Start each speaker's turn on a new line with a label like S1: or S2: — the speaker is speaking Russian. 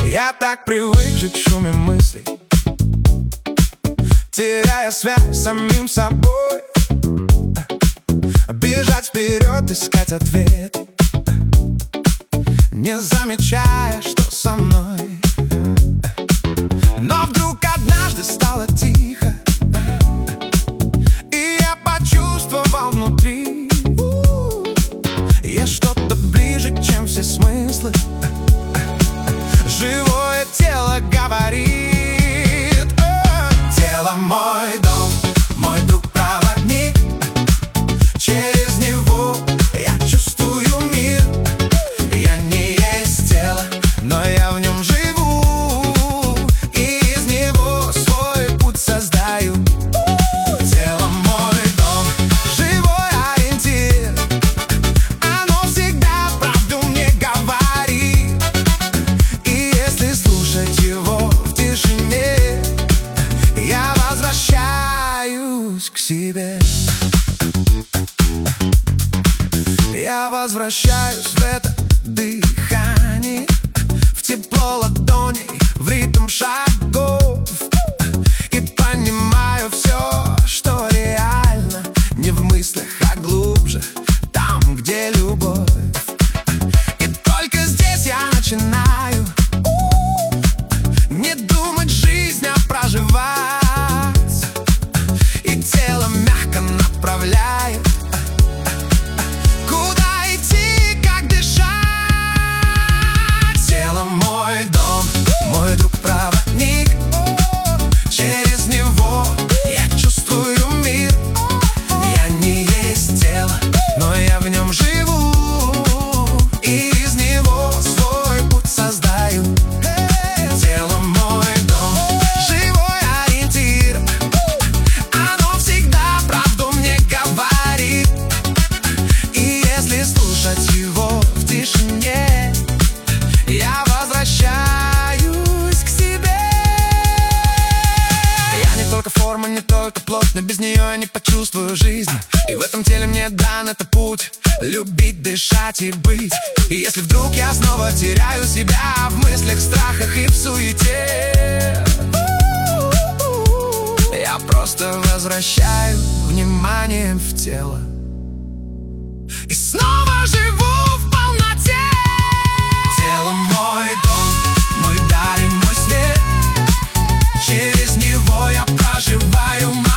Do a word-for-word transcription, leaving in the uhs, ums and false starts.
S1: Я так привык жить в шуме мыслей, теряя связь с самим собой. Бежать вперед, искать ответ, не замечая, что со мной. Но вдруг однажды стало тихо, и я почувствовал внутри есть что-то ближе, чем все смыслы. Живое тело говорит: тело мой дом, мой друг-проводник. Через него я чувствую мир. Я не есть тело, но я в нем живу, и из него свой путь создаю. Тело мой дом, живой ориентир. Оно всегда правду мне говорит, и если слушать его в тишине, я возвращаюсь к себе. Я возвращаюсь в это дыхание, в тепло ладоней, в ритм шагов, и понимаю все, что реально не в мыслях, а глубже, там, где любовь. И только здесь я начинаю не думать жизнь, а проживать, и тело мягко направляет, но я в нем живу, и из него свой путь создаю. Тело мой дом, живой ориентир. Оно всегда правду мне говорит, и если слушать его в тишине, я возвращаюсь к себе. Я не только форма, не только плоть, но без нее я не почувствую жизнь. И в этом теле мне дан это путь — любить, дышать и быть. И если вдруг я снова теряю себя в мыслях, страхах и в суете, я просто возвращаю внимание в тело и снова живу в полноте. Тело мой дом, мой дар и мой свет. Через него я проживаю.